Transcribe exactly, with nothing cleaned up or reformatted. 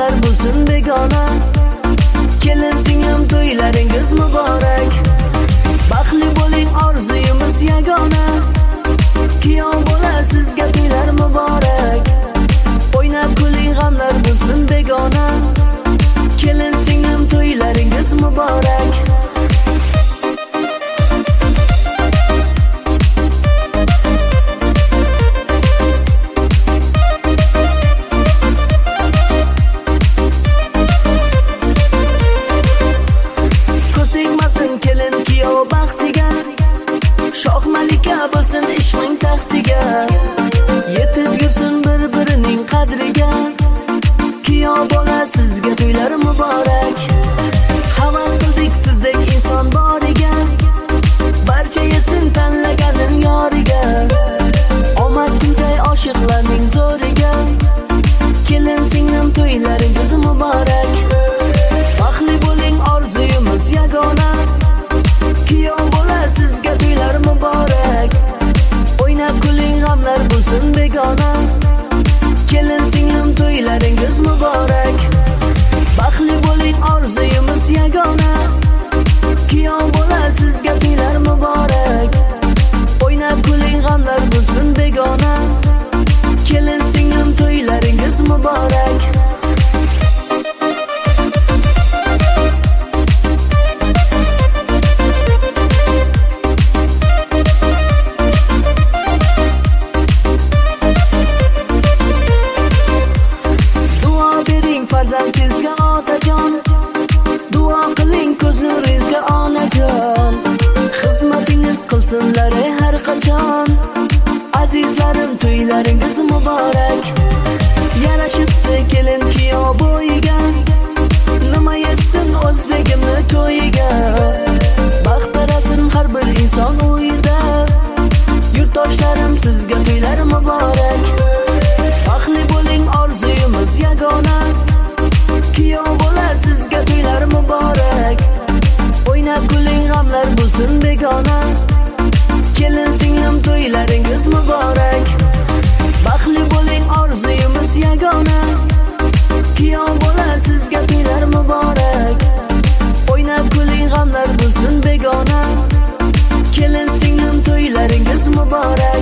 g'amlar bo'lsin begona. Kelin singlim to'ylaringiz muborak. Baxtli bo'ling orzuyimiz yagona. Kuyov bola sizga to'ylar muborak. O'ynab kuling g'amlar bo'lsin begona. Kelin singlim to'ylaringiz muborak. Kelin kuyov baxtiga, shoh malika bo'lsin ishqing taxtiga. Yetib yursin bir-birining qadriga. Kuyov bola sizga to'ylar muborak. Havas qildik sizdek inson boriga. Barcha yesin tanlaganin yoriga. Omad kuyday oshiqlarning zo'riga. Kelin singlim to'ylaringiz muborak. Baxtli bo'ling orzuyimiz yagona. Kuyov bola sizga to'ylar muborak. O'ynab kuling g'amlar bo'lsin begona. Kelin singlim to'ylaringiz muborak. Baxtli bo'ling orzuyimiz yagona. Kuyov bola sizga to'ylar muborak. O'ynab kuling g'amlar bo'lsin begona. Kelin singlim to'ylaringiz muborak. Farzandingizga otajon, duo qiling ko'z nuringizga onajon. Xizmatingiz qilsinlar har qachon. Azizlarim to'ylaringiz muborak. Yarashibdi kelin kuyov bo'yiga. Nima yetsin o'zbegimni to'yiga. Baxt tarasin har bir inson uyida. Yurtdoshlarim sizga to'ylar muborak. Baxtli bo'ling orzuyimiz yagona. Kuyov bola sizga to'ylar muborak. O'ynab kuling g'amlar bo'lsin begona. Kelin singlim to'ylaringiz muborak. Baxtli bo'ling orzuyimiz yagona. Kuyov bola sizga to'ylar muborak. O'ynab kuling g'amlar bo'lsin begona. Kelin singlim to'ylaringiz muborak.